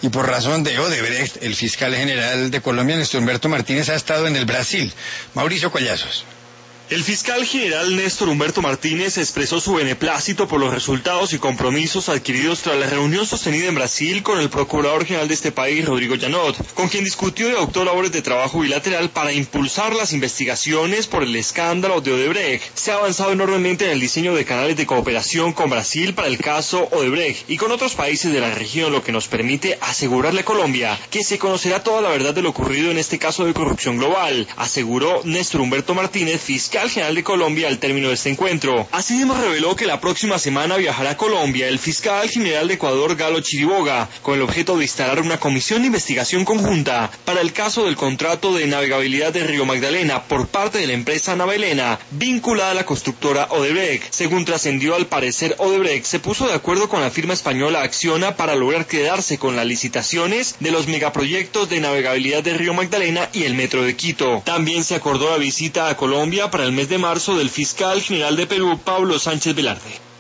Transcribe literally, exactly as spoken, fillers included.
y por razón de Odebrecht, el fiscal general de Colombia, Néstor Humberto Martínez, ha estado en el Brasil. Mauricio Collazos. El fiscal general Néstor Humberto Martínez expresó su beneplácito por los resultados y compromisos adquiridos tras la reunión sostenida en Brasil con el procurador general de este país, Rodrigo Janot, con quien discutió y adoptó labores de trabajo bilateral para impulsar las investigaciones por el escándalo de Odebrecht. Se ha avanzado enormemente en el diseño de canales de cooperación con Brasil para el caso Odebrecht y con otros países de la región, lo que nos permite asegurarle a Colombia que se conocerá toda la verdad de lo ocurrido en este caso de corrupción global, aseguró Néstor Humberto Martínez, fiscal general de Colombia, al término de este encuentro. Asimismo reveló que la próxima semana viajará a Colombia el fiscal general de Ecuador, Galo Chiriboga, con el objeto de instalar una comisión de investigación conjunta para el caso del contrato de navegabilidad de Río Magdalena por parte de la empresa Navelena, vinculada a la constructora Odebrecht. Según trascendió, al parecer Odebrecht se puso de acuerdo con la firma española Acciona para lograr quedarse con las licitaciones de los megaproyectos de navegabilidad de Río Magdalena y el Metro de Quito. También se acordó la visita a Colombia para el mes de marzo del fiscal general de Perú, Pablo Sánchez Velarde.